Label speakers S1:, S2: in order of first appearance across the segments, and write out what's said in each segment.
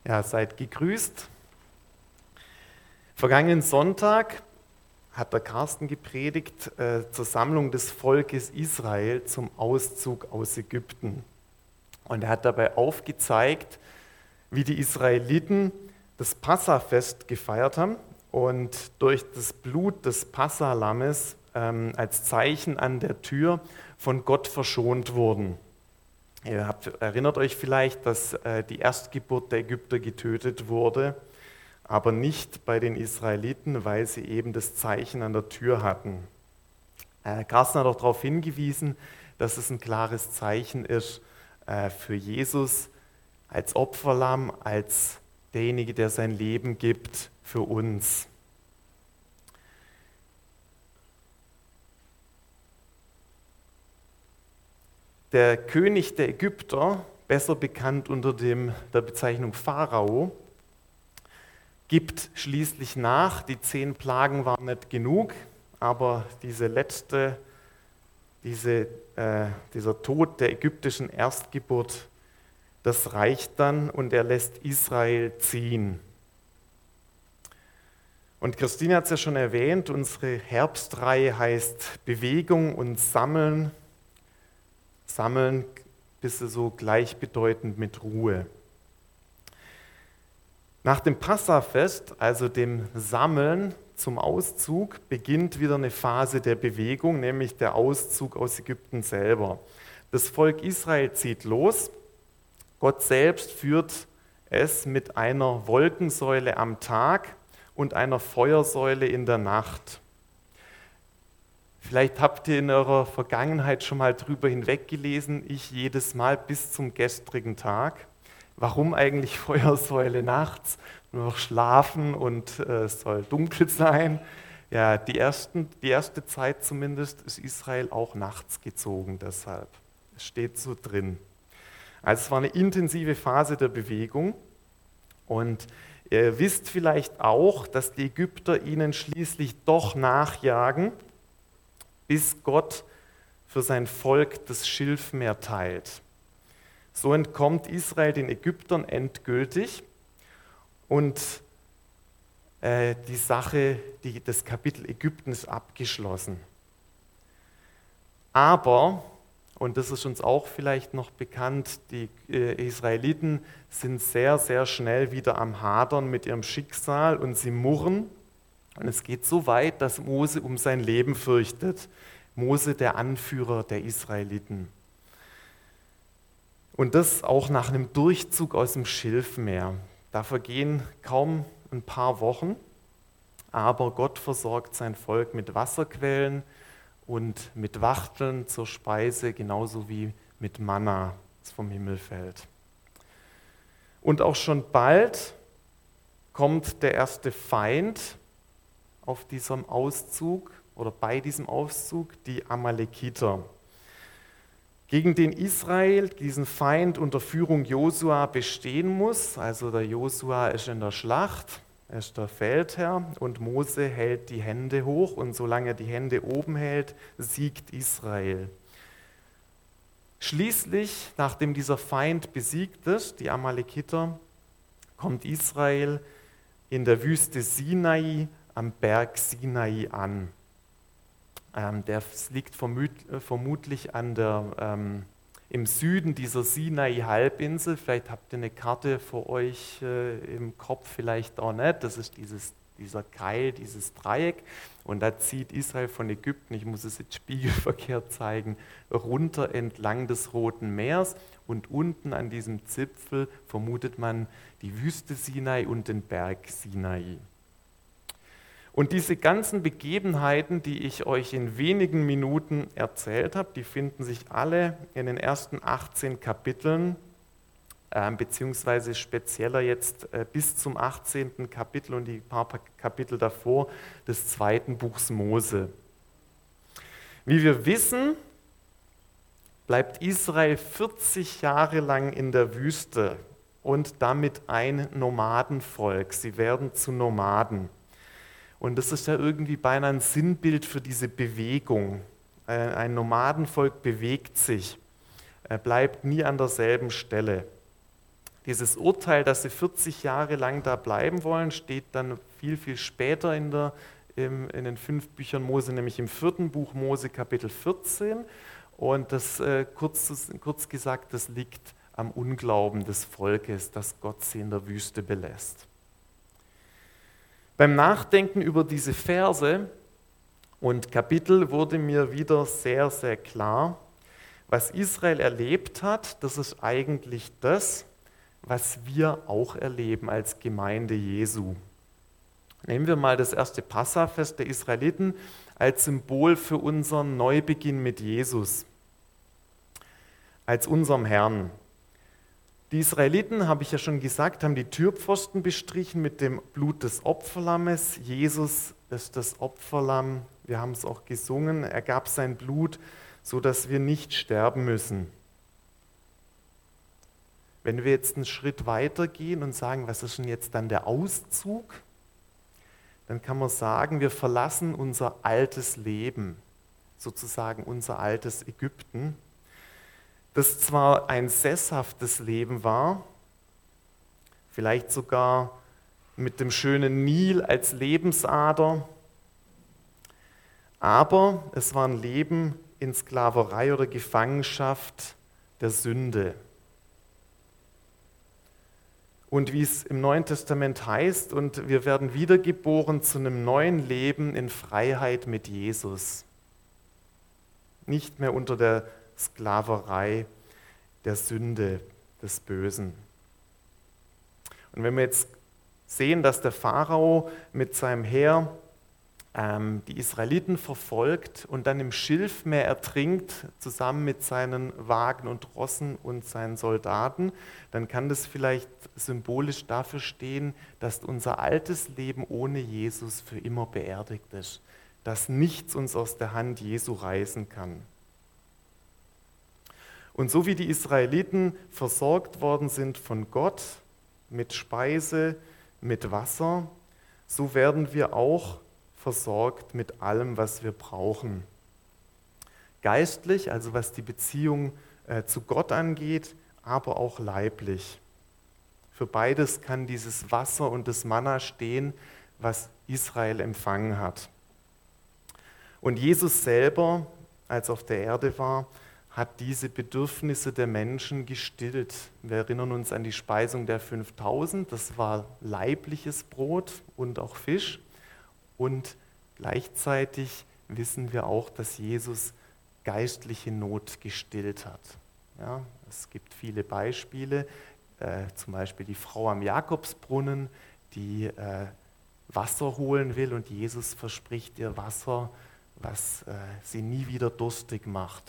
S1: Ja, seid gegrüßt. Vergangenen Sonntag hat der Carsten gepredigt zur Sammlung des Volkes Israel zum Auszug aus Ägypten. Und er hat dabei aufgezeigt, wie die Israeliten das Passafest gefeiert haben und durch das Blut des Passalammes als Zeichen an der Tür von Gott verschont wurden. Ihr erinnert euch vielleicht, dass die Erstgeburt der Ägypter getötet wurde, aber nicht bei den Israeliten, weil sie eben das Zeichen an der Tür hatten. Carsten hat auch darauf hingewiesen, dass es ein klares Zeichen ist für Jesus als Opferlamm, als derjenige, der sein Leben gibt für uns. Der König der Ägypter, besser bekannt unter der Bezeichnung Pharao, gibt schließlich nach. Die 10 Plagen waren nicht genug, aber dieser Tod der ägyptischen Erstgeburt, das reicht dann und er lässt Israel ziehen. Und Christine hat es ja schon erwähnt, unsere Herbstreihe heißt Bewegung und Sammeln. Sammeln ist so gleichbedeutend mit Ruhe. Nach dem Passafest, also dem Sammeln zum Auszug, beginnt wieder eine Phase der Bewegung, nämlich der Auszug aus Ägypten selber. Das Volk Israel zieht los. Gott selbst führt es mit einer Wolkensäule am Tag und einer Feuersäule in der Nacht. Vielleicht habt ihr in eurer Vergangenheit schon mal drüber hinweggelesen, ich jedes Mal bis zum gestrigen Tag. Warum eigentlich Feuersäule nachts? Nur noch schlafen und es soll dunkel sein. Ja, die erste Zeit zumindest ist Israel auch nachts gezogen deshalb. Es steht so drin. Also es war eine intensive Phase der Bewegung und ihr wisst vielleicht auch, dass die Ägypter ihnen schließlich doch nachjagen, bis Gott für sein Volk das Schilfmeer teilt. So entkommt Israel den Ägyptern endgültig und das Kapitel Ägypten ist abgeschlossen. Aber, und das ist uns auch vielleicht noch bekannt, die Israeliten sind sehr, sehr schnell wieder am Hadern mit ihrem Schicksal und sie murren. Und es geht so weit, dass Mose um sein Leben fürchtet. Mose, der Anführer der Israeliten. Und das auch nach einem Durchzug aus dem Schilfmeer. Da vergehen kaum ein paar Wochen, aber Gott versorgt sein Volk mit Wasserquellen und mit Wachteln zur Speise, genauso wie mit Manna, das vom Himmel fällt. Und auch schon bald kommt der erste Feind auf diesem Auszug oder bei diesem Auszug, die Amalekiter, gegen den Israel, diesen Feind unter Führung Josua bestehen muss. Also der Josua ist in der Schlacht, er ist der Feldherr und Mose hält die Hände hoch und solange er die Hände oben hält, siegt Israel. Schließlich, nachdem dieser Feind besiegt ist, die Amalekiter, kommt Israel in der Wüste Sinai am Berg Sinai an. Der liegt vermutlich im Süden dieser Sinai-Halbinsel. Vielleicht habt ihr eine Karte vor euch im Kopf, vielleicht auch nicht. Das ist dieser Keil, dieses Dreieck. Und da zieht Israel von Ägypten, ich muss es jetzt spiegelverkehrt zeigen, runter entlang des Roten Meers. Und unten an diesem Zipfel vermutet man die Wüste Sinai und den Berg Sinai. Und diese ganzen Begebenheiten, die ich euch in wenigen Minuten erzählt habe, die finden sich alle in den ersten 18 Kapiteln, beziehungsweise spezieller jetzt bis zum 18. Kapitel und die paar Kapitel davor des 2. Buchs Mose. Wie wir wissen, bleibt Israel 40 Jahre lang in der Wüste und damit ein Nomadenvolk. Sie werden zu Nomaden. Und das ist ja irgendwie beinahe ein Sinnbild für diese Bewegung. Ein Nomadenvolk bewegt sich, bleibt nie an derselben Stelle. Dieses Urteil, dass sie 40 Jahre lang da bleiben wollen, steht dann viel, viel später in den 5 Büchern Mose, nämlich im 4. Buch Mose, Kapitel 14. Und das, kurz gesagt, das liegt am Unglauben des Volkes, dass Gott sie in der Wüste belässt. Beim Nachdenken über diese Verse und Kapitel wurde mir wieder sehr, sehr klar, was Israel erlebt hat, das ist eigentlich das, was wir auch erleben als Gemeinde Jesu. Nehmen wir mal das erste Passafest der Israeliten als Symbol für unseren Neubeginn mit Jesus, als unserem Herrn. Die Israeliten, habe ich ja schon gesagt, haben die Türpfosten bestrichen mit dem Blut des Opferlammes. Jesus ist das Opferlamm, wir haben es auch gesungen, er gab sein Blut, sodass wir nicht sterben müssen. Wenn wir jetzt einen Schritt weiter gehen und sagen, was ist denn jetzt dann der Auszug, dann kann man sagen, wir verlassen unser altes Leben, sozusagen unser altes Ägypten, das zwar ein sesshaftes Leben war, vielleicht sogar mit dem schönen Nil als Lebensader, aber es war ein Leben in Sklaverei oder Gefangenschaft der Sünde. Und wie es im Neuen Testament heißt, und wir werden wiedergeboren zu einem neuen Leben in Freiheit mit Jesus. Nicht mehr unter der Sklaverei der Sünde, des Bösen. Und wenn wir jetzt sehen, dass der Pharao mit seinem Heer die Israeliten verfolgt und dann im Schilfmeer ertrinkt, zusammen mit seinen Wagen und Rossen und seinen Soldaten, dann kann das vielleicht symbolisch dafür stehen, dass unser altes Leben ohne Jesus für immer beerdigt ist, dass nichts uns aus der Hand Jesu reißen kann. Und so wie die Israeliten versorgt worden sind von Gott mit Speise, mit Wasser, so werden wir auch versorgt mit allem, was wir brauchen. Geistlich, also was die Beziehung zu Gott angeht, aber auch leiblich. Für beides kann dieses Wasser und das Manna stehen, was Israel empfangen hat. Und Jesus selber, als er auf der Erde war, hat diese Bedürfnisse der Menschen gestillt. Wir erinnern uns an die Speisung der 5000, das war leibliches Brot und auch Fisch. Und gleichzeitig wissen wir auch, dass Jesus geistliche Not gestillt hat. Ja, es gibt viele Beispiele, zum Beispiel die Frau am Jakobsbrunnen, die Wasser holen will und Jesus verspricht ihr Wasser, was sie nie wieder durstig macht.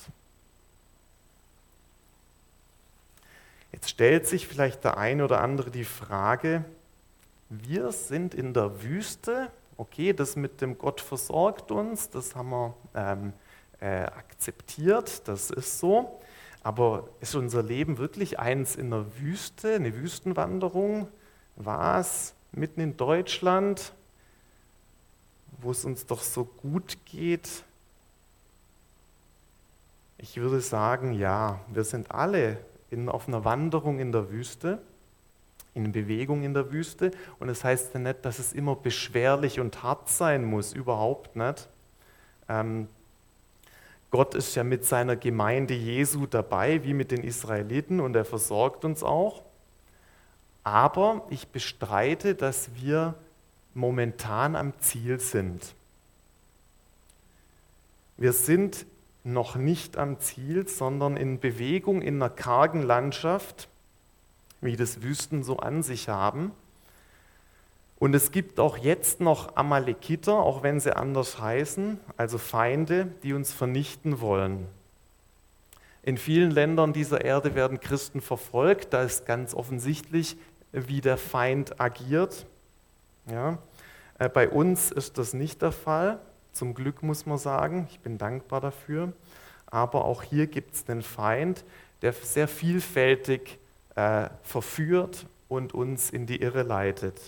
S1: Jetzt stellt sich vielleicht der eine oder andere die Frage, wir sind in der Wüste, okay, das mit dem Gott versorgt uns, das haben wir akzeptiert, das ist so, aber ist unser Leben wirklich eins in der Wüste, eine Wüstenwanderung? War es mitten in Deutschland, wo es uns doch so gut geht? Ich würde sagen, ja, wir sind alle auf einer Wanderung in der Wüste, in Bewegung in der Wüste. Und das heißt ja nicht, dass es immer beschwerlich und hart sein muss, überhaupt nicht. Gott ist ja mit seiner Gemeinde Jesu dabei, wie mit den Israeliten, und er versorgt uns auch. Aber ich bestreite, dass wir momentan am Ziel sind. Wir sind noch nicht am Ziel, sondern in Bewegung in einer kargen Landschaft, wie das Wüsten so an sich haben. Und es gibt auch jetzt noch Amalekiter, auch wenn sie anders heißen, also Feinde, die uns vernichten wollen. In vielen Ländern dieser Erde werden Christen verfolgt, da ist ganz offensichtlich, wie der Feind agiert. Ja. Bei uns ist das nicht der Fall. Zum Glück muss man sagen, ich bin dankbar dafür. Aber auch hier gibt es den Feind, der sehr vielfältig verführt und uns in die Irre leitet.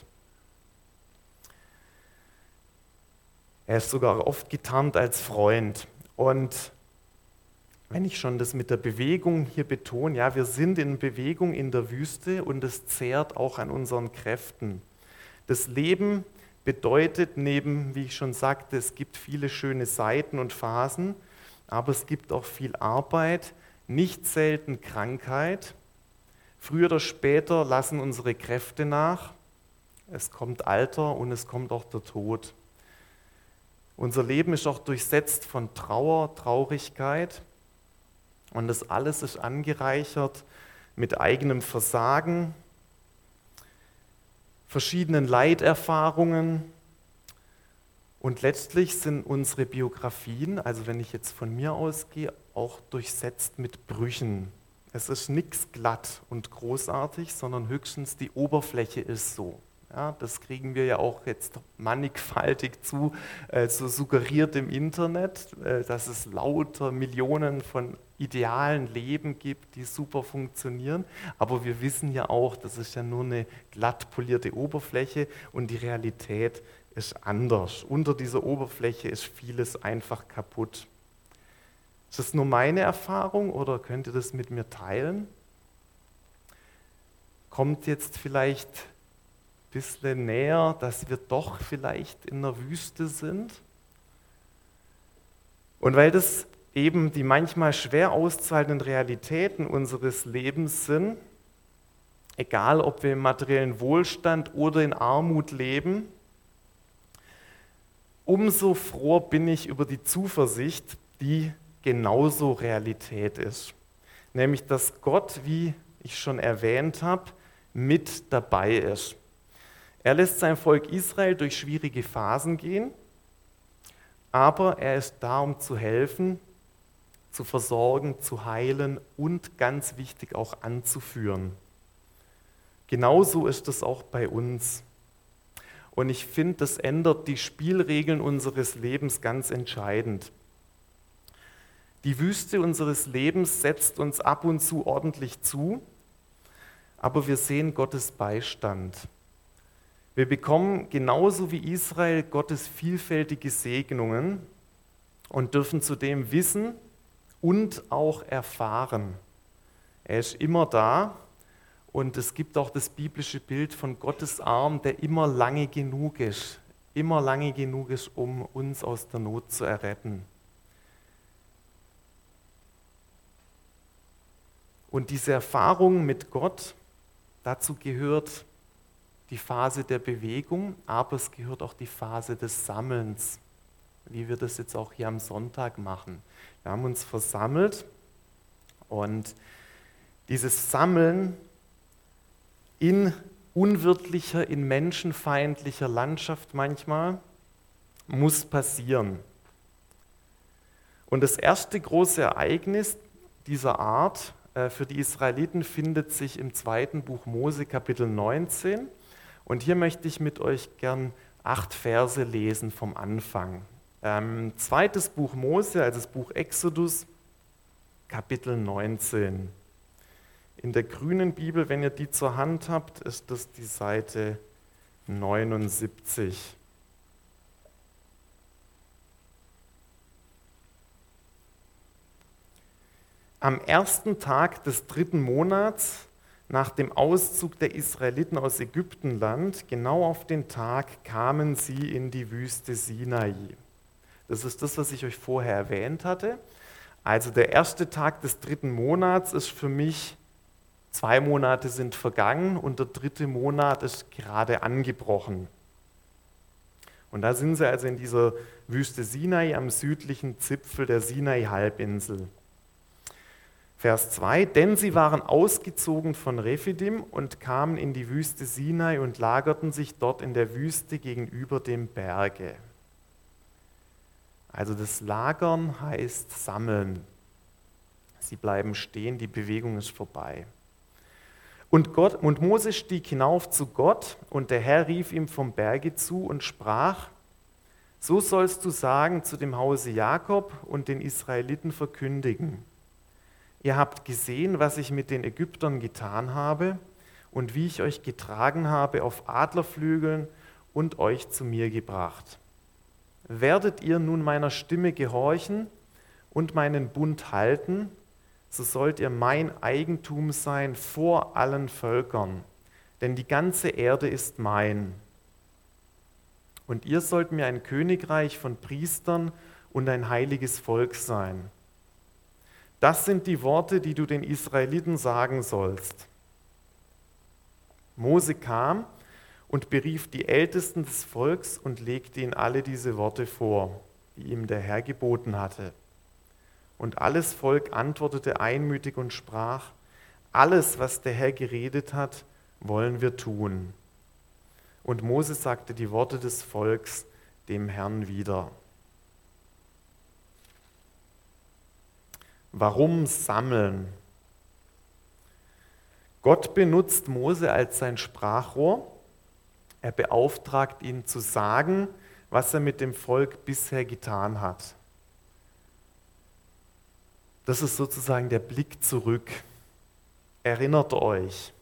S1: Er ist sogar oft getarnt als Freund. Und wenn ich schon das mit der Bewegung hier betone, ja, wir sind in Bewegung in der Wüste und es zehrt auch an unseren Kräften. Das Leben bedeutet neben, wie ich schon sagte, es gibt viele schöne Seiten und Phasen, aber es gibt auch viel Arbeit, nicht selten Krankheit. Früher oder später lassen unsere Kräfte nach. Es kommt Alter und es kommt auch der Tod. Unser Leben ist auch durchsetzt von Trauer, Traurigkeit. Und das alles ist angereichert mit eigenem Versagen, verschiedenen Leiterfahrungen. Und letztlich sind unsere Biografien, also wenn ich jetzt von mir ausgehe, auch durchsetzt mit Brüchen. Es ist nichts glatt und großartig, sondern höchstens die Oberfläche ist so. Ja, das kriegen wir ja auch jetzt mannigfaltig so suggeriert im Internet, dass es lauter Millionen von idealen Leben gibt, die super funktionieren. Aber wir wissen ja auch, das ist ja nur eine glatt polierte Oberfläche und die Realität ist anders. Unter dieser Oberfläche ist vieles einfach kaputt. Ist das nur meine Erfahrung oder könnt ihr das mit mir teilen? Kommt jetzt vielleicht ein bisschen näher, dass wir doch vielleicht in der Wüste sind? Und weil das eben die manchmal schwer auszuhaltenden Realitäten unseres Lebens sind, egal ob wir im materiellen Wohlstand oder in Armut leben, umso froher bin ich über die Zuversicht, die genauso Realität ist. Nämlich, dass Gott, wie ich schon erwähnt habe, mit dabei ist. Er lässt sein Volk Israel durch schwierige Phasen gehen, aber er ist da, um zu helfen, zu versorgen, zu heilen und ganz wichtig auch anzuführen. Genauso ist es auch bei uns. Und ich finde, das ändert die Spielregeln unseres Lebens ganz entscheidend. Die Wüste unseres Lebens setzt uns ab und zu ordentlich zu, aber wir sehen Gottes Beistand. Wir bekommen genauso wie Israel Gottes vielfältige Segnungen und dürfen zudem wissen und auch erfahren. Er ist immer da und es gibt auch das biblische Bild von Gottes Arm, der immer lange genug ist, um uns aus der Not zu erretten. Und diese Erfahrung mit Gott, dazu gehört die Phase der Bewegung, aber es gehört auch die Phase des Sammelns, wie wir das jetzt auch hier am Sonntag machen. Wir haben uns versammelt und dieses Sammeln in unwirtlicher, in menschenfeindlicher Landschaft manchmal muss passieren. Und das erste große Ereignis dieser Art für die Israeliten findet sich im 2. Buch Mose, Kapitel 19. Und hier möchte ich mit euch gern 8 Verse lesen vom Anfang. 2. Buch Mose, also das Buch Exodus, Kapitel 19. In der grünen Bibel, wenn ihr die zur Hand habt, ist das die Seite 79. Am ersten Tag des 3. Monats nach dem Auszug der Israeliten aus Ägyptenland, genau auf den Tag, kamen sie in die Wüste Sinai. Das ist das, was ich euch vorher erwähnt hatte. Also der erste Tag des 3. Monats ist für mich, 2 Monate sind vergangen und der 3. Monat ist gerade angebrochen. Und da sind sie also in dieser Wüste Sinai am südlichen Zipfel der Sinai-Halbinsel. Vers 2, denn sie waren ausgezogen von Rephidim und kamen in die Wüste Sinai und lagerten sich dort in der Wüste gegenüber dem Berge. Also das Lagern heißt sammeln. Sie bleiben stehen, die Bewegung ist vorbei. Und Mose stieg hinauf zu Gott und der Herr rief ihm vom Berge zu und sprach, so sollst du sagen zu dem Hause Jakob und den Israeliten verkündigen. Ihr habt gesehen, was ich mit den Ägyptern getan habe und wie ich euch getragen habe auf Adlerflügeln und euch zu mir gebracht. Werdet ihr nun meiner Stimme gehorchen und meinen Bund halten, so sollt ihr mein Eigentum sein vor allen Völkern, denn die ganze Erde ist mein. Und ihr sollt mir ein Königreich von Priestern und ein heiliges Volk sein. Das sind die Worte, die du den Israeliten sagen sollst. Mose kam und berief die Ältesten des Volks und legte ihnen alle diese Worte vor, die ihm der Herr geboten hatte. Und alles Volk antwortete einmütig und sprach: Alles, was der Herr geredet hat, wollen wir tun. Und Mose sagte die Worte des Volks dem Herrn wieder. Warum sammeln? Gott benutzt Mose als sein Sprachrohr. Er beauftragt ihn zu sagen, was er mit dem Volk bisher getan hat. Das ist sozusagen der Blick zurück. Erinnert euch,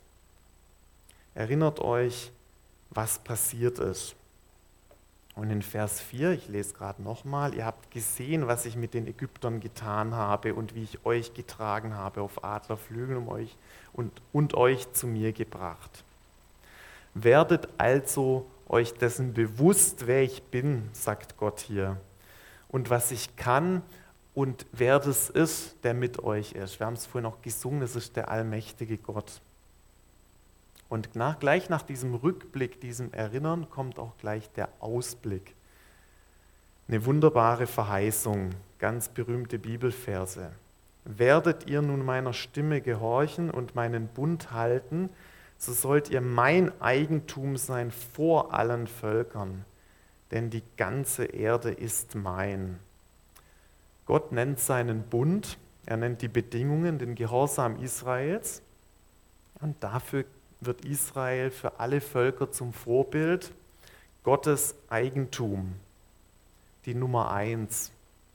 S1: was passiert ist. Und in Vers 4, ich lese gerade nochmal, ihr habt gesehen, was ich mit den Ägyptern getan habe und wie ich euch getragen habe auf Adlerflügeln und euch zu mir gebracht. Werdet also euch dessen bewusst, wer ich bin, sagt Gott hier, und was ich kann und wer das ist, der mit euch ist. Wir haben es vorhin auch gesungen, das ist der allmächtige Gott. Und gleich nach diesem Rückblick, diesem Erinnern, kommt auch gleich der Ausblick. Eine wunderbare Verheißung, ganz berühmte Bibelverse. Werdet ihr nun meiner Stimme gehorchen und meinen Bund halten, so sollt ihr mein Eigentum sein vor allen Völkern, denn die ganze Erde ist mein. Gott nennt seinen Bund, er nennt die Bedingungen, den Gehorsam Israels, und dafür wird Israel für alle Völker zum Vorbild, Gottes Eigentum, die Nummer 1.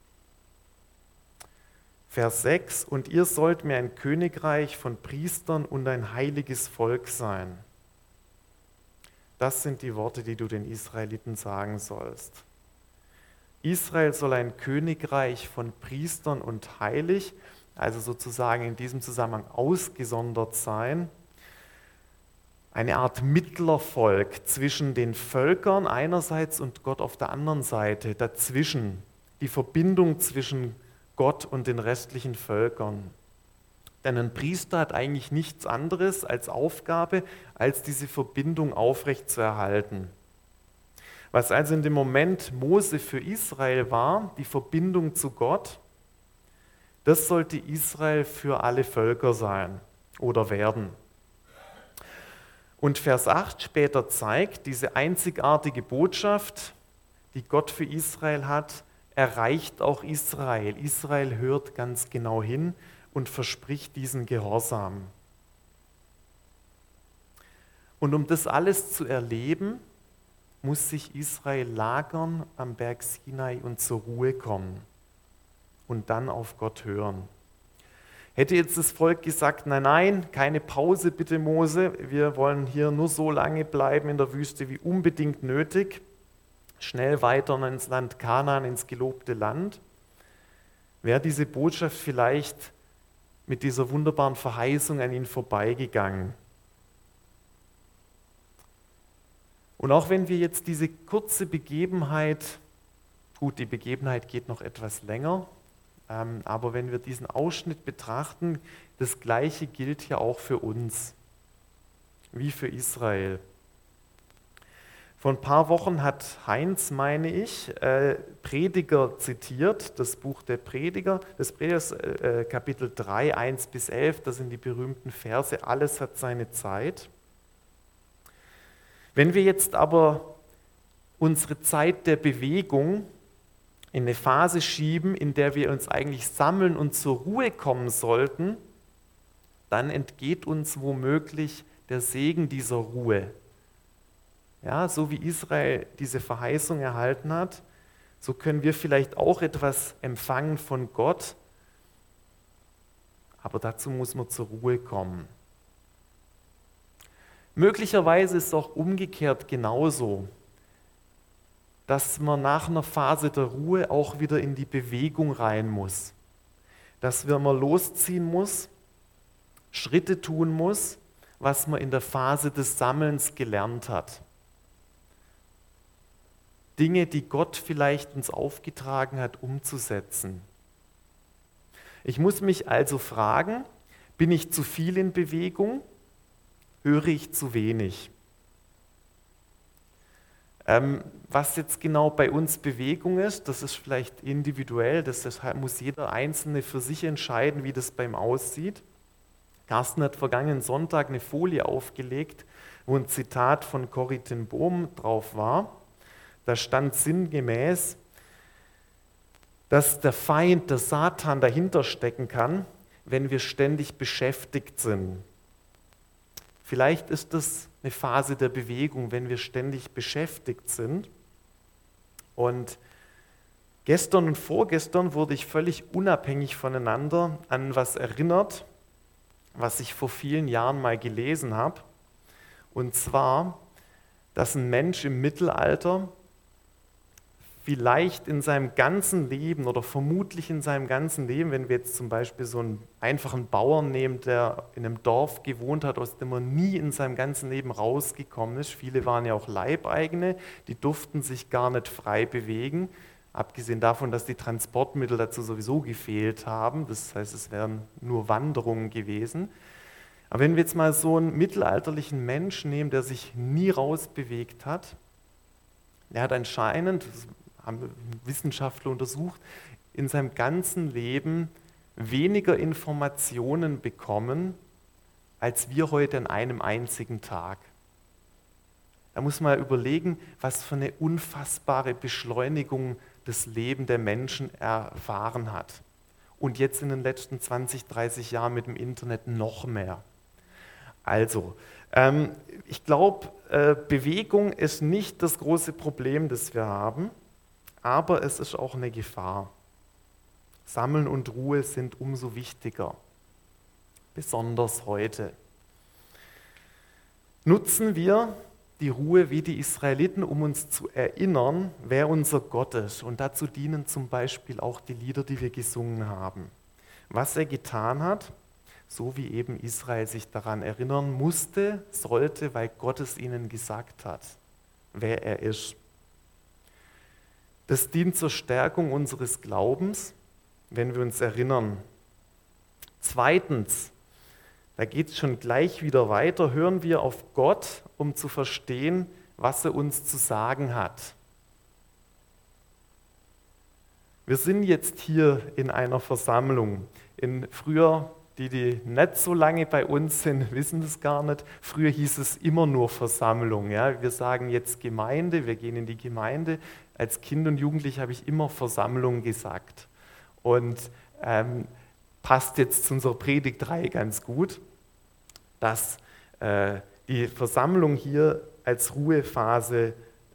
S1: Vers 6, und ihr sollt mir ein Königreich von Priestern und ein heiliges Volk sein. Das sind die Worte, die du den Israeliten sagen sollst. Israel soll ein Königreich von Priestern und heilig, also sozusagen in diesem Zusammenhang ausgesondert sein. Eine Art Mittlervolk zwischen den Völkern einerseits und Gott auf der anderen Seite, dazwischen, die Verbindung zwischen Gott und den restlichen Völkern. Denn ein Priester hat eigentlich nichts anderes als Aufgabe, als diese Verbindung aufrechtzuerhalten. Was also in dem Moment Mose für Israel war, die Verbindung zu Gott, das sollte Israel für alle Völker sein oder werden. Und Vers 8 später zeigt, diese einzigartige Botschaft, die Gott für Israel hat, erreicht auch Israel. Israel hört ganz genau hin und verspricht diesen Gehorsam. Und um das alles zu erleben, muss sich Israel lagern am Berg Sinai und zur Ruhe kommen und dann auf Gott hören. Hätte jetzt das Volk gesagt, nein, keine Pause bitte Mose, wir wollen hier nur so lange bleiben in der Wüste wie unbedingt nötig, schnell weiter ins Land Kanaan, ins gelobte Land, wäre diese Botschaft vielleicht mit dieser wunderbaren Verheißung an ihn vorbeigegangen. Und auch wenn wir jetzt diese kurze Begebenheit, gut, die Begebenheit geht noch etwas länger, aber wenn wir diesen Ausschnitt betrachten, das Gleiche gilt ja auch für uns, wie für Israel. Vor ein paar Wochen hat Heinz, meine ich, Prediger zitiert, das Buch der Prediger, des Predigers, Kapitel 3, 1-11, das sind die berühmten Verse, alles hat seine Zeit. Wenn wir jetzt aber unsere Zeit der Bewegung in eine Phase schieben, in der wir uns eigentlich sammeln und zur Ruhe kommen sollten, dann entgeht uns womöglich der Segen dieser Ruhe. Ja, so wie Israel diese Verheißung erhalten hat, so können wir vielleicht auch etwas empfangen von Gott, aber dazu muss man zur Ruhe kommen. Möglicherweise ist es auch umgekehrt genauso, dass man nach einer Phase der Ruhe auch wieder in die Bewegung rein muss. dass man losziehen muss, Schritte tun muss, was man in der Phase des Sammelns gelernt hat. Dinge, die Gott vielleicht uns aufgetragen hat, umzusetzen. Ich muss mich also fragen, bin ich zu viel in Bewegung? Höre ich zu wenig? Was jetzt genau bei uns Bewegung ist, das ist vielleicht individuell, muss jeder Einzelne für sich entscheiden, wie das bei ihm aussieht. Carsten hat vergangenen Sonntag eine Folie aufgelegt, wo ein Zitat von Corrie ten Boom drauf war. Da stand sinngemäß, dass der Feind, der Satan, dahinter stecken kann, wenn wir ständig beschäftigt sind. Vielleicht ist das eine Phase der Bewegung, wenn wir ständig beschäftigt sind. Und gestern und vorgestern wurde ich völlig unabhängig voneinander an was erinnert, was ich vor vielen Jahren mal gelesen habe. Und zwar, dass ein Mensch im Mittelalter vielleicht in seinem ganzen Leben oder vermutlich in seinem ganzen Leben, wenn wir jetzt zum Beispiel so einen einfachen Bauern nehmen, der in einem Dorf gewohnt hat, aus dem er nie in seinem ganzen Leben rausgekommen ist, viele waren ja auch Leibeigene, die durften sich gar nicht frei bewegen, abgesehen davon, dass die Transportmittel dazu sowieso gefehlt haben, das heißt, es wären nur Wanderungen gewesen. Aber wenn wir jetzt mal so einen mittelalterlichen Menschen nehmen, der sich nie rausbewegt hat, der hat anscheinend, das haben Wissenschaftler untersucht, in seinem ganzen Leben weniger Informationen bekommen, als wir heute an einem einzigen Tag. Da muss man überlegen, was für eine unfassbare Beschleunigung das Leben der Menschen erfahren hat. Und jetzt in den letzten 20, 30 Jahren mit dem Internet noch mehr. Also, ich glaube, Bewegung ist nicht das große Problem, das wir haben, aber es ist auch eine Gefahr. Sammeln und Ruhe sind umso wichtiger, besonders heute. Nutzen wir die Ruhe wie die Israeliten, um uns zu erinnern, wer unser Gott ist. Und dazu dienen zum Beispiel auch die Lieder, die wir gesungen haben. Was er getan hat, so wie eben Israel sich daran erinnern musste, sollte, weil Gott es ihnen gesagt hat, wer er ist. Das dient zur Stärkung unseres Glaubens, wenn wir uns erinnern. Zweitens, da geht es schon gleich wieder weiter, hören wir auf Gott, um zu verstehen, was er uns zu sagen hat. Wir sind jetzt hier in einer Versammlung. Früher, die nicht so lange bei uns sind, wissen das gar nicht. Früher hieß es immer nur Versammlung. Ja? Wir sagen jetzt Gemeinde, wir gehen in die Gemeinde. Als Kind und Jugendlich habe ich immer Versammlung gesagt. Und passt jetzt zu unserer Predigtreihe ganz gut, dass die Versammlung hier als Ruhephase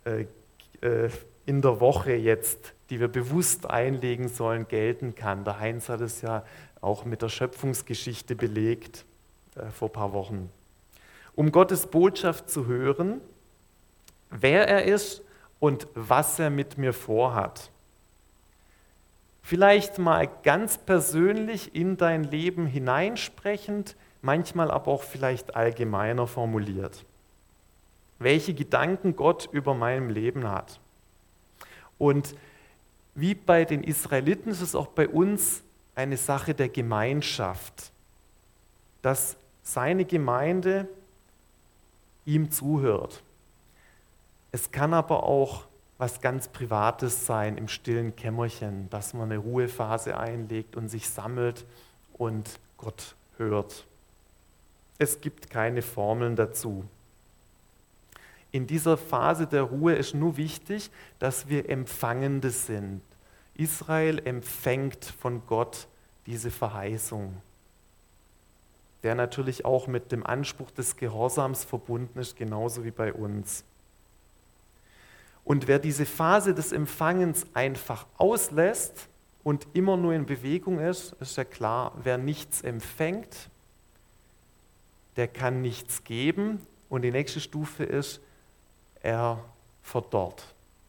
S1: in der Woche jetzt, die wir bewusst einlegen sollen, gelten kann. Der Heinz hat es ja auch mit der Schöpfungsgeschichte belegt vor ein paar Wochen. Um Gottes Botschaft zu hören, wer er ist und was er mit mir vorhat. Vielleicht mal ganz persönlich in dein Leben hineinsprechend, manchmal aber auch vielleicht allgemeiner formuliert. Welche Gedanken Gott über meinem Leben hat. Und wie bei den Israeliten ist es auch bei uns eine Sache der Gemeinschaft, dass seine Gemeinde ihm zuhört. Es kann aber auch was ganz Privates sein im stillen Kämmerchen, dass man eine Ruhephase einlegt und sich sammelt und Gott hört. Es gibt keine Formeln dazu. In dieser Phase der Ruhe ist nur wichtig, dass wir Empfangende sind. Israel empfängt von Gott diese Verheißung, der natürlich auch mit dem Anspruch des Gehorsams verbunden ist, genauso wie bei uns. Und wer diese Phase des Empfangens einfach auslässt und immer nur in Bewegung ist ja klar, wer nichts empfängt, der kann nichts geben. Und die nächste Stufe ist, er verdorrt.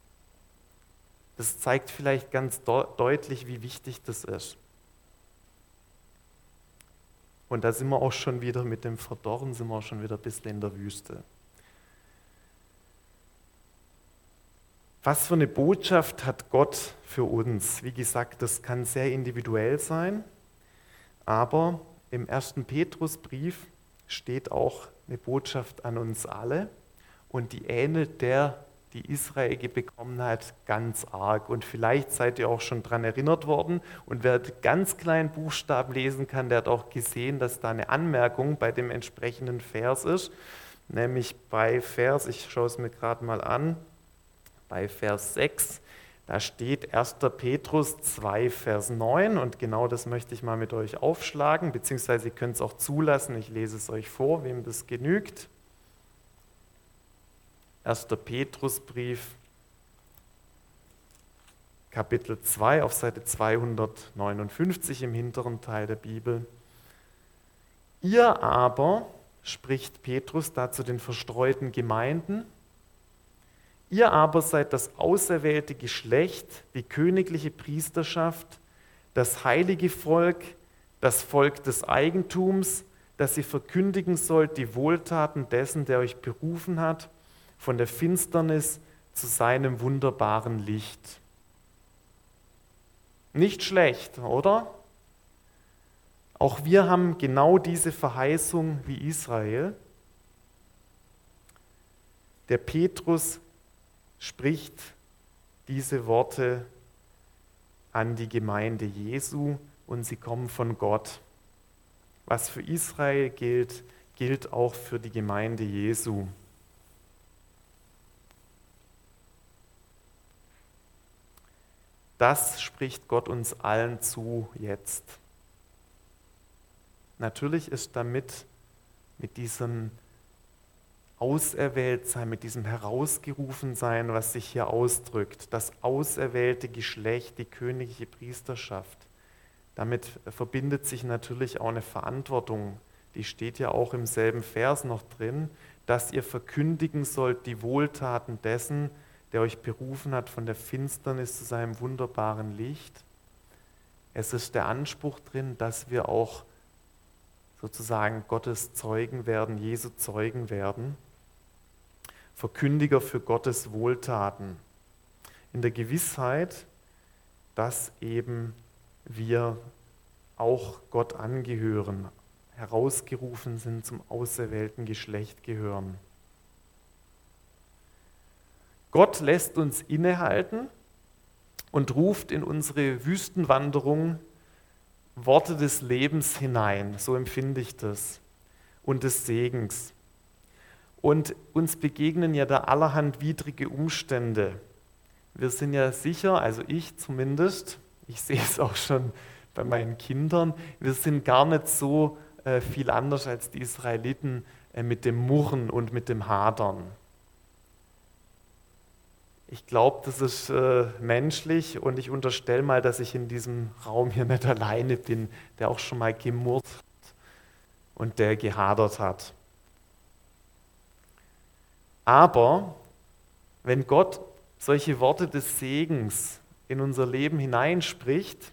S1: Das zeigt vielleicht ganz deutlich, wie wichtig das ist. Und da sind wir auch schon wieder mit dem Verdorren, sind wir auch schon wieder ein bisschen in der Wüste. Was für eine Botschaft hat Gott für uns? Wie gesagt, das kann sehr individuell sein, aber im 1. Petrusbrief steht auch eine Botschaft an uns alle und die ähnelt der, die Israel bekommen hat, ganz arg. Und vielleicht seid ihr auch schon daran erinnert worden und wer die ganz kleinen Buchstaben lesen kann, der hat auch gesehen, dass da eine Anmerkung bei dem entsprechenden Vers ist, nämlich bei Vers, ich schaue es mir gerade mal an, bei Vers 6, da steht 1. Petrus 2, Vers 9 und genau das möchte ich mal mit euch aufschlagen, beziehungsweise ihr könnt es auch zulassen, ich lese es euch vor, wem das genügt. 1. Petrusbrief, Kapitel 2 auf Seite 259 im hinteren Teil der Bibel. Ihr aber, spricht Petrus da zu den verstreuten Gemeinden, ihr aber seid das auserwählte Geschlecht, die königliche Priesterschaft, das heilige Volk, das Volk des Eigentums, das ihr verkündigen sollt die Wohltaten dessen, der euch berufen hat, von der Finsternis zu seinem wunderbaren Licht. Nicht schlecht, oder? Auch wir haben genau diese Verheißung wie Israel. Der Petrus spricht diese Worte an die Gemeinde Jesu und sie kommen von Gott. Was für Israel gilt, gilt auch für die Gemeinde Jesu. Das spricht Gott uns allen zu jetzt. Natürlich ist damit mit diesem Auserwähltsein, mit diesem Herausgerufensein, was sich hier ausdrückt, das auserwählte Geschlecht, die königliche Priesterschaft. Damit verbindet sich natürlich auch eine Verantwortung, die steht ja auch im selben Vers noch drin, dass ihr verkündigen sollt die Wohltaten dessen, der euch berufen hat von der Finsternis zu seinem wunderbaren Licht. Es ist der Anspruch drin, dass wir auch sozusagen Gottes Zeugen werden, Jesu Zeugen werden, Verkündiger für Gottes Wohltaten, in der Gewissheit, dass eben wir auch Gott angehören, herausgerufen sind, zum auserwählten Geschlecht gehören. Gott lässt uns innehalten und ruft in unsere Wüstenwanderung Worte des Lebens hinein, so empfinde ich das, und des Segens. Und uns begegnen ja da allerhand widrige Umstände. Wir sind ja sicher, also ich zumindest, ich sehe es auch schon bei meinen Kindern, wir sind gar nicht so viel anders als die Israeliten mit dem Murren und mit dem Hadern. Ich glaube, das ist menschlich und ich unterstelle mal, dass ich in diesem Raum hier nicht alleine bin, der auch schon mal gemurrt hat und der gehadert hat. Aber wenn Gott solche Worte des Segens in unser Leben hineinspricht,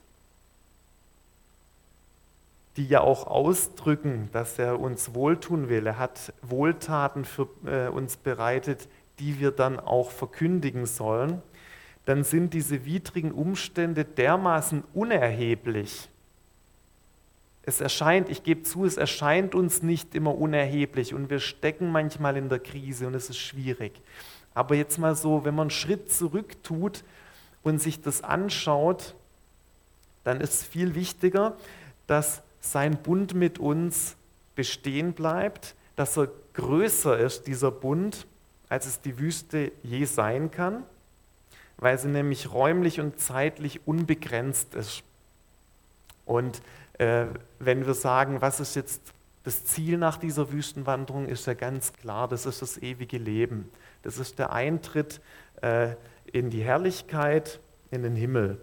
S1: die ja auch ausdrücken, dass er uns wohltun will, er hat Wohltaten für uns bereitet, die wir dann auch verkündigen sollen, dann sind diese widrigen Umstände dermaßen unerheblich. Es erscheint, ich gebe zu, es erscheint uns nicht immer unerheblich und wir stecken manchmal in der Krise und es ist schwierig. Aber jetzt mal so, wenn man einen Schritt zurück tut und sich das anschaut, dann ist es viel wichtiger, dass sein Bund mit uns bestehen bleibt, dass er größer ist, dieser Bund, als es die Wüste je sein kann, weil sie nämlich räumlich und zeitlich unbegrenzt ist. Und wenn wir sagen, was ist jetzt das Ziel nach dieser Wüstenwanderung, ist ja ganz klar, das ist das ewige Leben. Das ist der Eintritt in die Herrlichkeit, in den Himmel.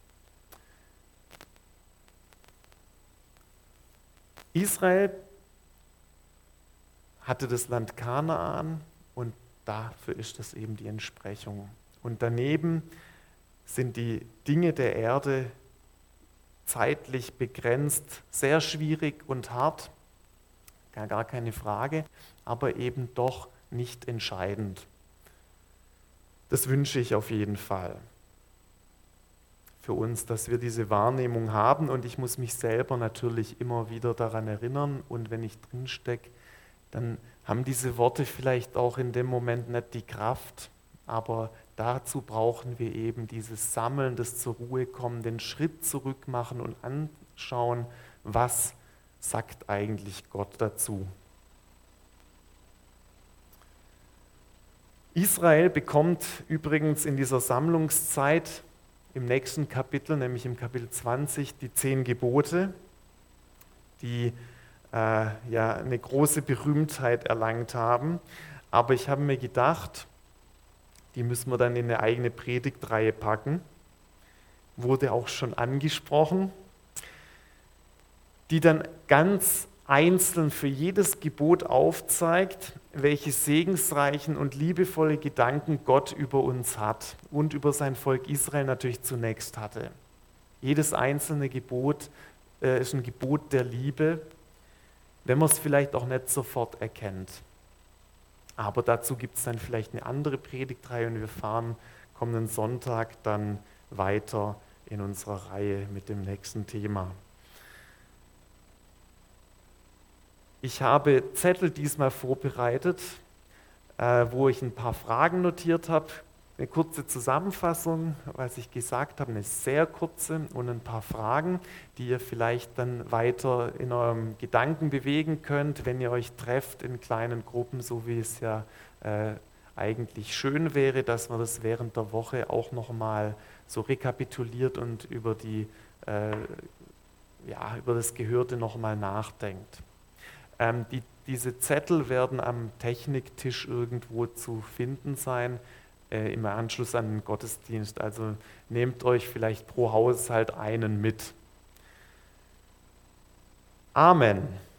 S1: Israel hatte das Land Kanaan und dafür ist das eben die Entsprechung. Und daneben sind die Dinge der Erde zeitlich begrenzt, sehr schwierig und hart, gar keine Frage, aber eben doch nicht entscheidend. Das wünsche ich auf jeden Fall für uns, dass wir diese Wahrnehmung haben, und ich muss mich selber natürlich immer wieder daran erinnern, und wenn ich drinstecke, dann haben diese Worte vielleicht auch in dem Moment nicht die Kraft, aber dazu brauchen wir eben dieses Sammeln, das zur Ruhe kommen, den Schritt zurück machen und anschauen, was sagt eigentlich Gott dazu. Israel bekommt übrigens in dieser Sammlungszeit im nächsten Kapitel, nämlich im Kapitel 20, die 10 Gebote, die eine große Berühmtheit erlangt haben. Aber ich habe mir gedacht, die müssen wir dann in eine eigene Predigtreihe packen. Wurde auch schon angesprochen, die dann ganz einzeln für jedes Gebot aufzeigt, welche segensreichen und liebevolle Gedanken Gott über uns hat und über sein Volk Israel natürlich zunächst hatte. Jedes einzelne Gebot ist ein Gebot der Liebe, wenn man es vielleicht auch nicht sofort erkennt. Aber dazu gibt es dann vielleicht eine andere Predigtreihe, und wir fahren kommenden Sonntag dann weiter in unserer Reihe mit dem nächsten Thema. Ich habe Zettel diesmal vorbereitet, wo ich ein paar Fragen notiert habe. Eine kurze Zusammenfassung, was ich gesagt habe, eine sehr kurze, und ein paar Fragen, die ihr vielleicht dann weiter in eurem Gedanken bewegen könnt, wenn ihr euch trefft in kleinen Gruppen, so wie es ja eigentlich schön wäre, dass man das während der Woche auch nochmal so rekapituliert und über das Gehörte nochmal nachdenkt. Diese Zettel werden am Techniktisch irgendwo zu finden sein, im Anschluss an den Gottesdienst. Also nehmt euch vielleicht pro Haushalt einen mit. Amen.